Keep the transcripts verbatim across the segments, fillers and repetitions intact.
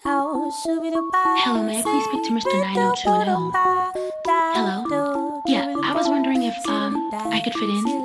Hello, may I please speak to Mister nine oh two at home? Hello? Yeah, I was wondering if, um, I could fit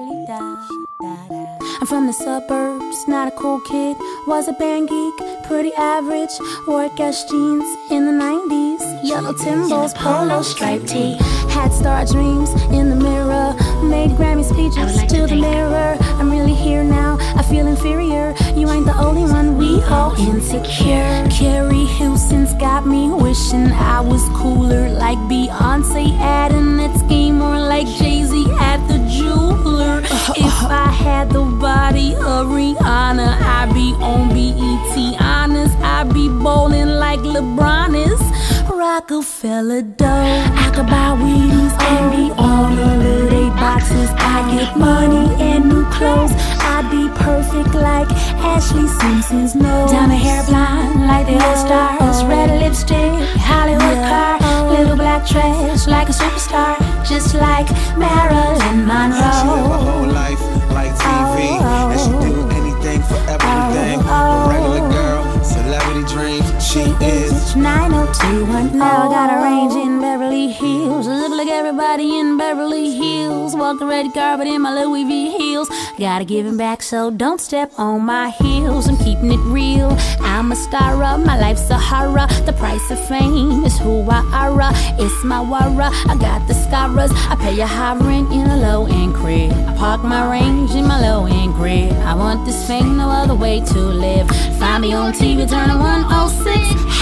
in. I'm from the suburbs, not a cool kid. Was a band geek, pretty average. Wore Guess jeans in the nineties. Yellow Timbos, polo striped tee. Had star dreams in the mirror. Made Grammy speeches like to, to the mirror. I'm really here now, I feel inferior. You ain't the only one, we all insecure. Carrie Houston's got me wishing I was cooler. Like Beyonce at a Nets game, or like Jay-Z at the jeweler. If I had the body of Rihanna, I'd be on B E T Honest. I'd be bowling like LeBron is. Rockefeller dough. I could buy Wheaties and be on a little eight boxes. I get money and new clothes. I'd be perfect like Ashley Simpson's nose. Diamond hair blonde like the old stars. Red lipstick, Hollywood car. Little black dress like a superstar. Just like Marilyn Monroe. She live her whole life like T V, oh, and she do anything for everything. oh, A regular girl, celebrity dreams, she is nine oh two one oh. Now I got a range in Beverly Hills. Live like everybody in Beverly Hills. Walk the red carpet in my Louis V heels. Gotta give it back, so don't step on my heels. I'm keeping it real, I'm a star of my life's Sahara. The price of fame is who I are. It's my wara, I got the scars. I pay a high rent in a low-end crib. I park my range in my low-end crib. I want this fame, no other way to live. Find me on T V, turn one oh six.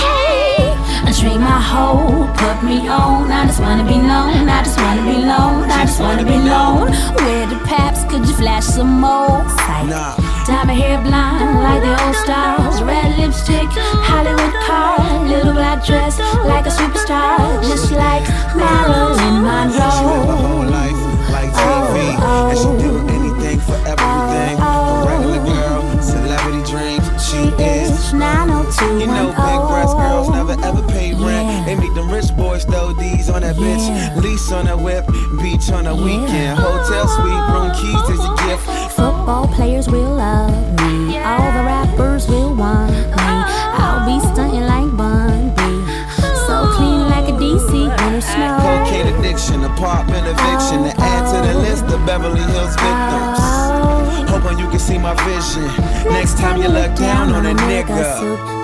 Hey, I dream my hoe, put me on. I just wanna be known, I just wanna be known, I just wanna be known. Where the paps, could you flash some more? Sight. nah. Diamond hair blonde like the old stars. Red lipstick, Hollywood car. Little black dress like a superstar. Just like Marilyn She live her whole Monroe. life like T V, and she do anything for everything. A regular girl, celebrity dreams, she is. nine oh two You know, big breast girls never ever pay rent. Yeah. They meet them rich boys, throw D's on that bitch. Yeah. Lease on a whip, beach on a weekend. Hotel suite, room keys is a gift. Football players will love me. All the rappers will want me. I'll be stunting like Bun B. So clean like a D C winter snow. Cocaine addiction, apartment eviction, to add to the list of Beverly Hills victims. Hoping you can see my vision next time you look down on a nigga.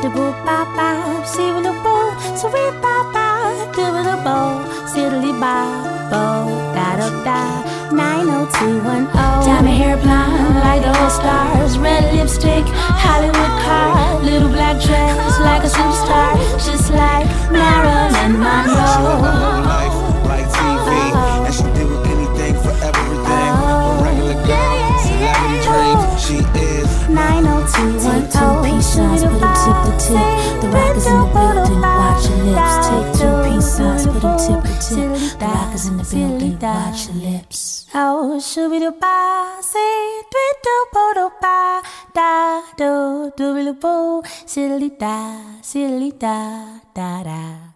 nine oh two one oh. Diamond hair blonde like the old stars. Red lipstick, Hollywood car. Little black dress like a superstar. Just like Marilyn She live her whole Monroe. life like T V, and she do anything for everything. A regular girl, celebrity dreams, she is. nine oh two one oh. Take two peace signs, put them tip to tip. The rockers in the building, watch your lips. Take two peace signs, put them tip to tip. The rockers in the building, watch your lips. Oh, shooby doo ba, say do do bo do ba, da do do do bo, silly da, silly da, da da.